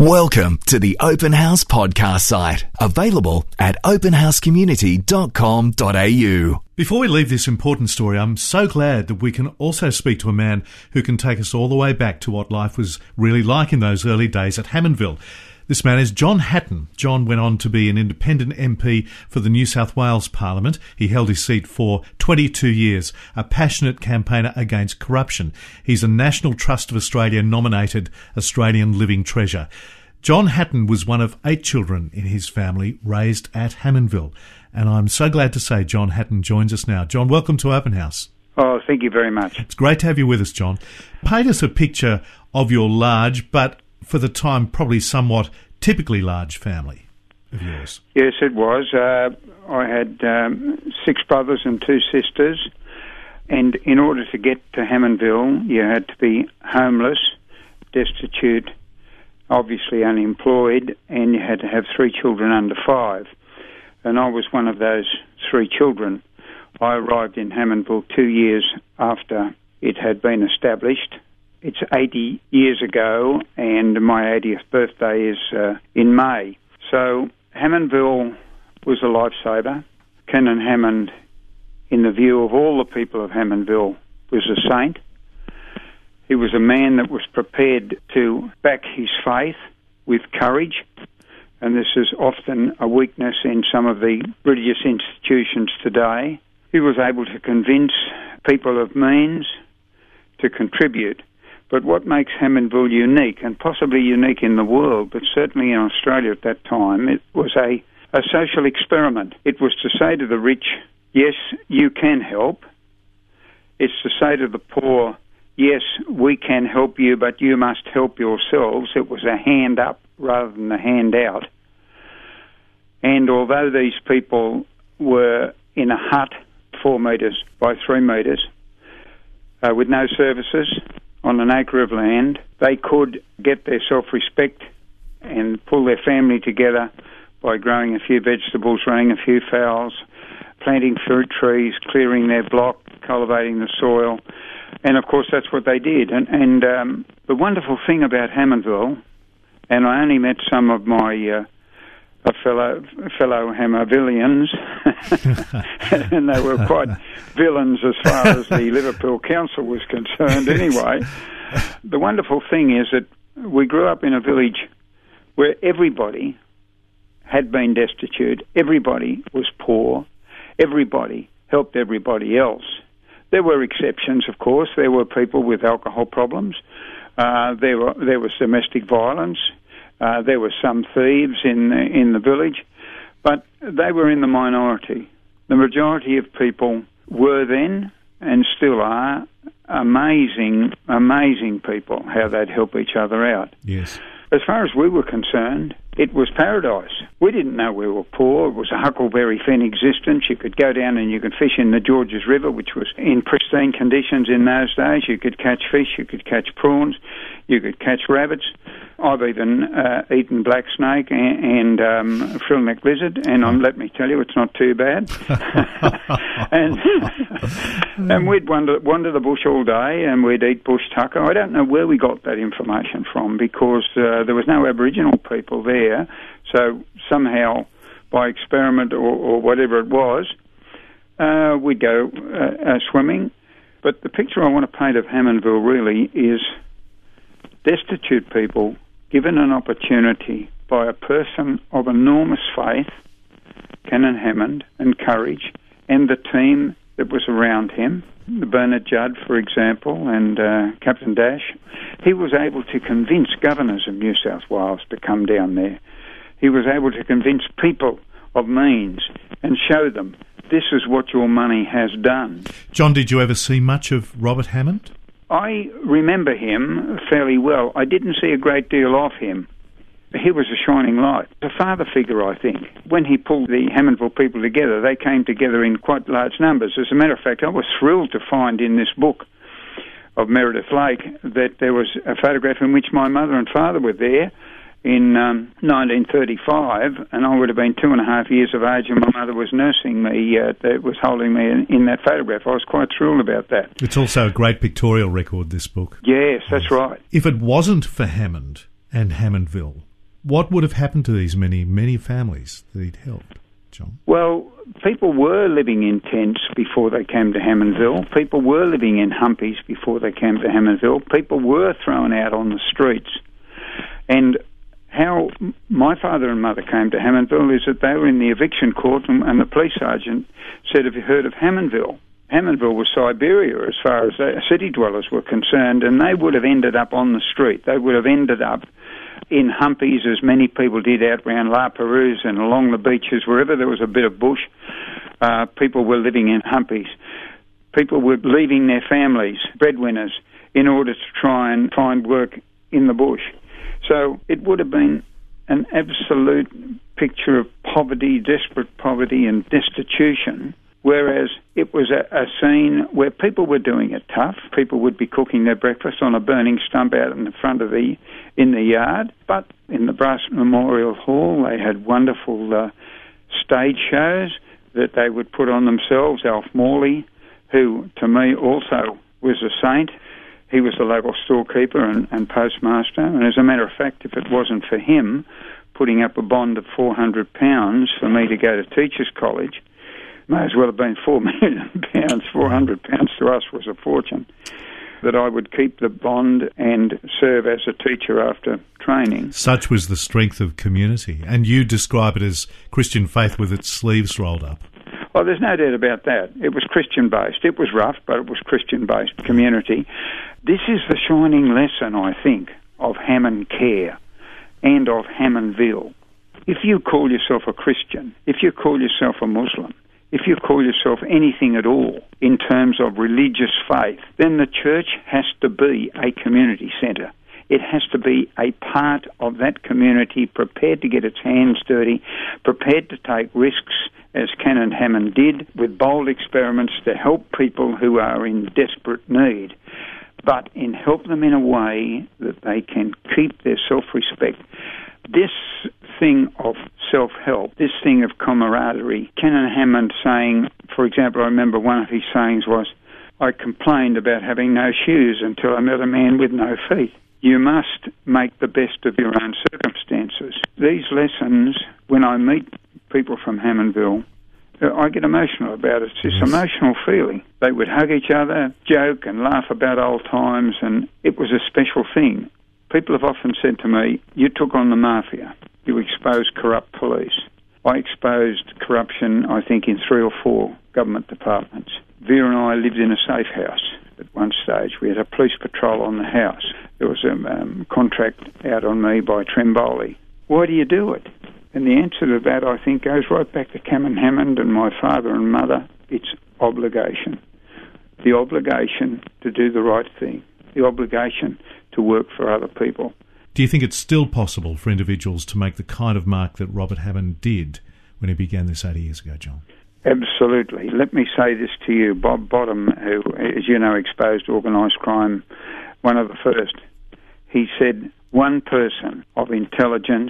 Welcome to the Open House podcast site, available at openhousecommunity.com.au. Before we leave this important story, I'm so glad that we can also speak to a man who can take us all the way back to what life was really like in those early days at Hammondville. This man is John Hatton. John went on to be an independent MP for the New South Wales Parliament. He held his seat for 22 years, a passionate campaigner against corruption. He's a National Trust of Australia nominated Australian Living Treasure. John Hatton was one of 8 children in his family raised at Hammondville. And I'm so glad to say John Hatton joins us now. John, welcome to Open House. Oh, thank you very much. It's great to have you with us, John. Paint us a picture of your large, but for the time probably somewhat typically large family of yours. Yes, it was. I had 6 brothers and 2 sisters, and in order to get to Hammondville, you had to be homeless, destitute, obviously unemployed, and you had to have 3 children under 5. And I was one of those 3 children. I arrived in Hammondville 2 years after it had been established. It's 80 years ago, and my 80th birthday is in May. So Hammondville was a lifesaver. Canon Hammond, in the view of all the people of Hammondville, was a saint. He was a man that was prepared to back his faith with courage, and this is often a weakness in some of the religious institutions today. He was able to convince people of means to contribute. But what makes Hammondville unique, and possibly unique in the world, but certainly in Australia at that time, it was a social experiment. It was to say to the rich, yes, you can help. It's to say to the poor, yes, we can help you, but you must help yourselves. It was a hand up rather than a hand out. And although these people were in a hut 4 metres by 3 metres with no services, on an acre of land, they could get their self-respect and pull their family together by growing a few vegetables, running a few fowls, planting fruit trees, clearing their block, cultivating the soil. And, of course, that's what they did. And the wonderful thing about Hammondville, and I only met some of my fellow Hammervillians, and they were quite villains as far as the Liverpool Council was concerned anyway. The wonderful thing is that we grew up in a village where everybody had been destitute, everybody was poor, everybody helped everybody else. There were exceptions, of course. There were people with alcohol problems. There was domestic violence. There were some thieves in the village, but they were in the minority. The majority of people were then, and still are, amazing people, how they'd help each other out. Yes. As far as we were concerned, it was paradise. We didn't know we were poor. It was a huckleberry fen existence. You could go down and you could fish in the Georges River, which was in pristine conditions in those days. You could catch fish, you could catch prawns, you could catch rabbits. I've even eaten black snake and frill-neck lizard, and let me tell you, it's not too bad. and we'd wander the bush all day, and we'd eat bush tucker. I don't know where we got that information from, because there was no Aboriginal people there, so somehow, by experiment or whatever it was, we'd go swimming. But the picture I want to paint of Hammondville really is destitute people given an opportunity by a person of enormous faith, Canon Hammond, and courage, and the team that was around him, Bernard Judd, for example, and Captain Dash. He was able to convince governors of New South Wales to come down there. He was able to convince people of means and show them this is what your money has done. John, did you ever see much of Robert Hammond? I remember him fairly well. I didn't see a great deal of him. He was a shining light, a father figure, I think. When he pulled the Hammondville people together, they came together in quite large numbers. As a matter of fact, I was thrilled to find in this book of Meredith Lake that there was a photograph in which my mother and father were there in 1935, and I would have been 2.5 years of age, and my mother was nursing me, was holding me in that photograph. I was quite thrilled about that. It's also a great pictorial record, this book. Yes, that's right. If it wasn't for Hammond and Hammondville, What would have happened to these many families that he'd helped, John? Well, people were living in tents before they came to Hammondville. People were living in humpies before they came to Hammondville. People were thrown out on the streets. And how my father and mother came to Hammondville is that they were in the eviction court, and the police sergeant said, "Have you heard of Hammondville?" Hammondville was Siberia as far as city dwellers were concerned, and they would have ended up on the street. They would have ended up in humpies, as many people did out around La Perouse and along the beaches. Wherever there was a bit of bush, people were living in humpies. People were leaving their families, breadwinners, in order to try and find work in the bush. So it would have been an absolute picture of poverty, desperate poverty and destitution, whereas it was a scene where people were doing it tough. People would be cooking their breakfast on a burning stump out in the front of in the yard. But in the Brass Memorial Hall, they had wonderful stage shows that they would put on themselves. Alf Morley, who to me also was a saint, he was the local storekeeper and postmaster. And as a matter of fact, if it wasn't for him putting up a bond of £400 for me to go to Teachers College, may as well have been £4 million. £400 to us was a fortune. That I would keep the bond and serve as a teacher after training. Such was the strength of community. And you describe it as Christian faith with its sleeves rolled up. Oh, there's no doubt about that. It was Christian-based. It was rough, but it was Christian-based community. This is the shining lesson, I think, of Hammond Care and of Hammondville. If you call yourself a Christian, if you call yourself a Muslim, if you call yourself anything at all in terms of religious faith, then the church has to be a community centre. It has to be a part of that community, prepared to get its hands dirty, prepared to take risks, as Canon Hammond did, with bold experiments to help people who are in desperate need, but help them in a way that they can keep their self-respect. This thing of self-help, this thing of camaraderie, Canon Hammond saying, for example, I remember one of his sayings was, "I complained about having no shoes until I met a man with no feet." You must make the best of your own circumstances. These lessons, when I meet people from Hammondville, I get emotional about it. It's this emotional feeling. They would hug each other, joke and laugh about old times, and it was a special thing. People have often said to me, "You took on the mafia. You exposed corrupt police." I exposed corruption, I think, in 3 or 4 government departments. Vera and I lived in a safe house at one stage. We had a police patrol on the house. There was a contract out on me by Tremboli. Why do you do it? And the answer to that, I think, goes right back to Canon Hammond and my father and mother. It's obligation. The obligation to do the right thing. The obligation to work for other people. Do you think it's still possible for individuals to make the kind of mark that Robert Hammond did when he began this 80 years ago, John? Absolutely. Let me say this to you. Bob Bottom, who, as you know, exposed organised crime, one of the first, he said, one person of intelligence,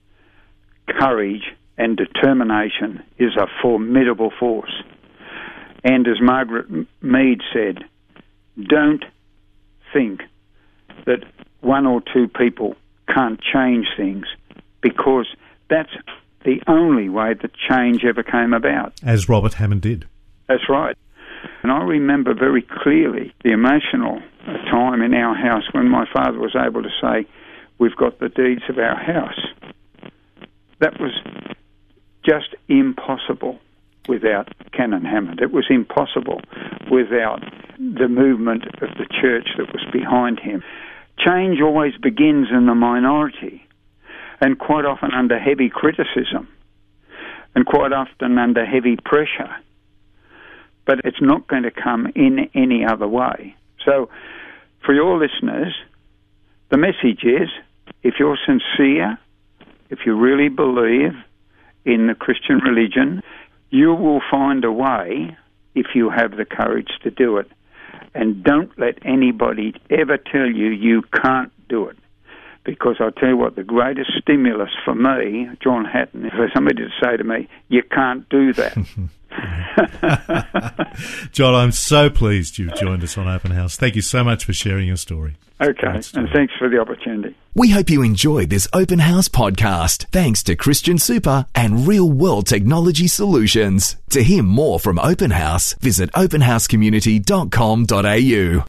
courage and determination is a formidable force. And as Margaret Mead said, don't think that 1 or 2 people can't change things, because that's the only way that change ever came about. As Robert Hammond did. That's right. And I remember very clearly the emotional time in our house when my father was able to say, "We've got the deeds of our house." That was just impossible without Canon Hammond. It was impossible without the movement of the church that was behind him. Change always begins in the minority, and quite often under heavy criticism, and quite often under heavy pressure. But it's not going to come in any other way. So, for your listeners, the message is, if you're sincere, if you really believe in the Christian religion, you will find a way if you have the courage to do it. And don't let anybody ever tell you you can't do it. Because I'll tell you what, the greatest stimulus for me, John Hatton, is for somebody to say to me, "You can't do that." John, I'm so pleased you've joined us on Open House. Thank you so much for sharing your story. Okay, and thanks for the opportunity. We hope you enjoyed this Open House podcast, thanks to Christian Super and Real World Technology Solutions. To hear more from Open House, visit openhousecommunity.com.au.